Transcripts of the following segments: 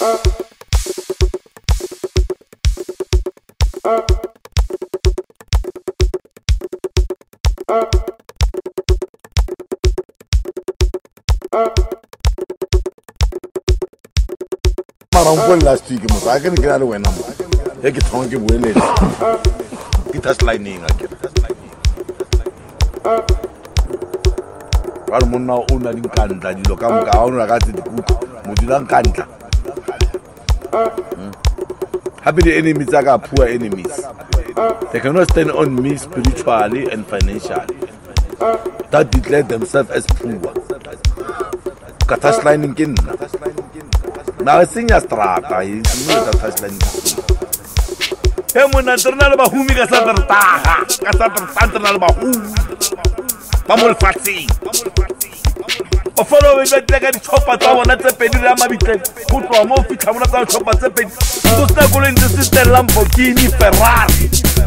Last week, I can get out of when I'm like it's hungry. It has lightning again. I'm now owning Kanta. You look, I'm going to get the Mudilan Kanta. Happy the enemies are poor enemies. They cannot stand on me spiritually and financially. That declare themselves as poor. Katash lining in. Now I sing a strata, he's not a touchline. Hemon Naternal Bahumi Gasatarta, Gasatar Bahu, Pamul Fatsi. A following that they get chopper tower, not a penny Ramabit, put for a more fit, I'm not a chopper, to snuggle in the sister Lamborghini Ferrari.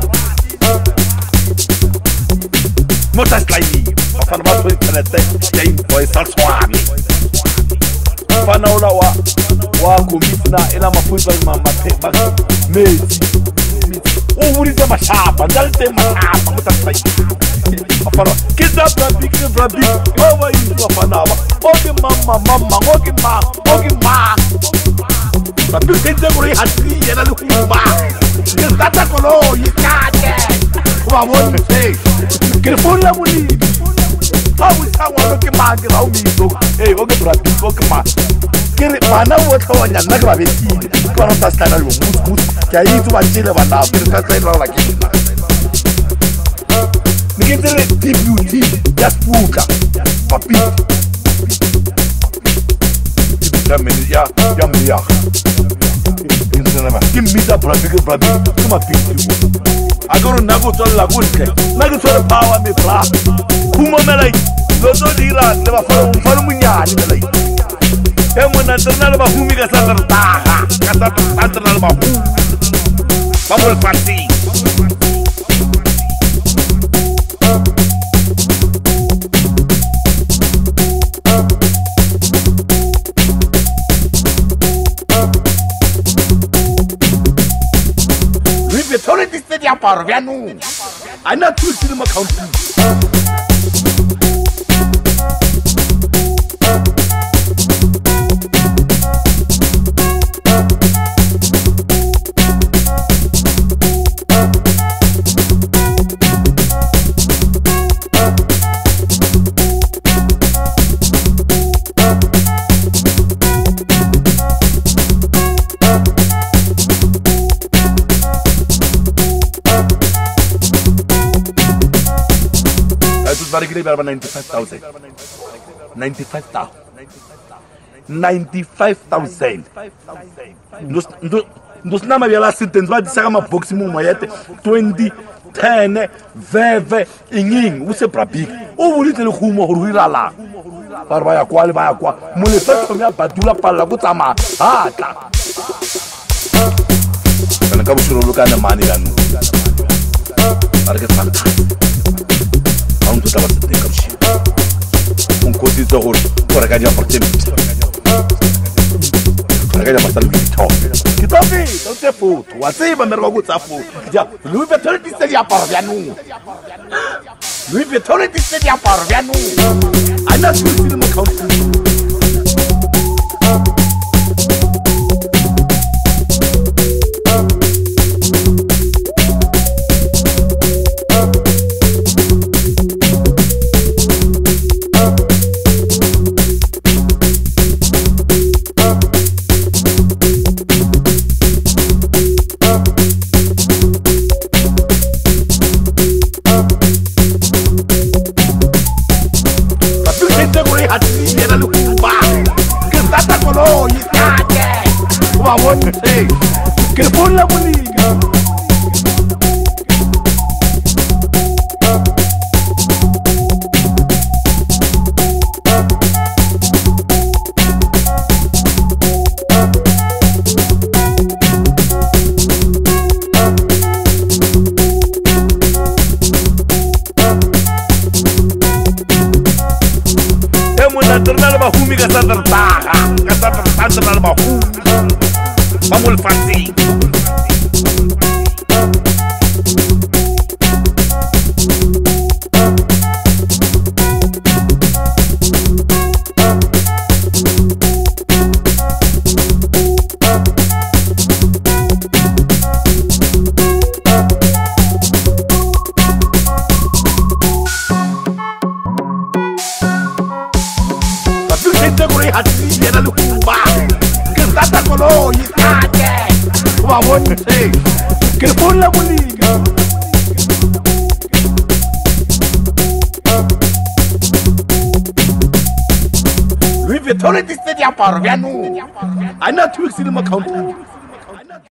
Motasline, of an about to for a Sarswami. Fanaula wa commissioner ina mafuta mama mezi uriza mashapa ndalte mashapa mutasai afana kiza brabi mama yizo fanaba oke mama oke ma brabi kinze kuri hati yana lukumba kizata kolo yikate kwa woni sei kirfuna muli awu sawa oke ma gira umizo oke brabi oke ma kiri mana wothonya nakaba betile kana tasana lo mus kya yitu bachile bana kiri tasana la kina nikitele deputy just puka papi tameni ya mia inzana kimida brabi kuma piti agoro nago tola gulke nago tola power me bra kuma melai lozo dira le ba faru munyani melai Hemon Naternal Bahumi Gasatarta, Gasatar Bahu, Pamul Fatsi. With the authority study of Parvianu, I'm not too cinema county. About 95,000. 95,000. Nos nama via la sentence va disaka ma boxing mo yete 2010 veve inging use prabik o bulite le khumo go ruila la ba ya kwa mo le fetho ya badula palla go tsama ha tla kana ka botsholo kana mani lanu are ke tsana on tout va se décrocher on continue de rouler pour regarder apporter regarder passer le temps qui t'a fait donc c'est faux toi c'est ma mère va goûter ça faux dia lui fait tout ce qu'il y a par via nous lui fait tout ce qu'il y a par via nous ana tout le monde compte que pon la bolilla. Hemon Naternal Bahumi Gasatarta, Gasatar Bahu. ba mo lefatsheng. Hati yana lukuba Kertata kolo yitake Wawon se Kerpon la muliga Louis Vuitton di stedi a parvianu Ana tuik sinema counter